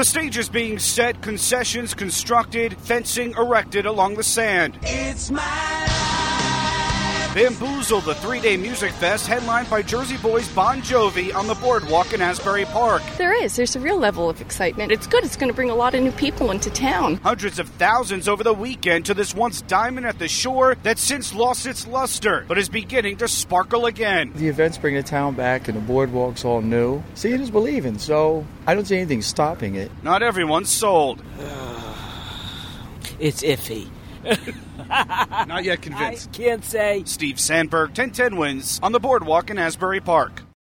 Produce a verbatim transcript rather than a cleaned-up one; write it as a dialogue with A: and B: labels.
A: The stage is being set, concessions constructed, fencing erected along the sand.
B: It's my life.
A: Bamboozle, the three-day music fest headlined by Jersey Boys Bon Jovi on the boardwalk in Asbury Park.
C: There is. There's a real level of excitement. It's good. It's going to bring a lot of new people into town.
A: Hundreds of thousands over the weekend to this once diamond at the shore that since lost its luster, but is beginning to sparkle again.
D: The events bring the town back and the boardwalk's all new. Seeing is believing, so I don't see anything stopping it.
A: Not everyone's sold.
E: It's iffy.
A: Not yet convinced.
E: I can't say.
A: Steve Sandberg, ten ten wins on the boardwalk in Asbury Park.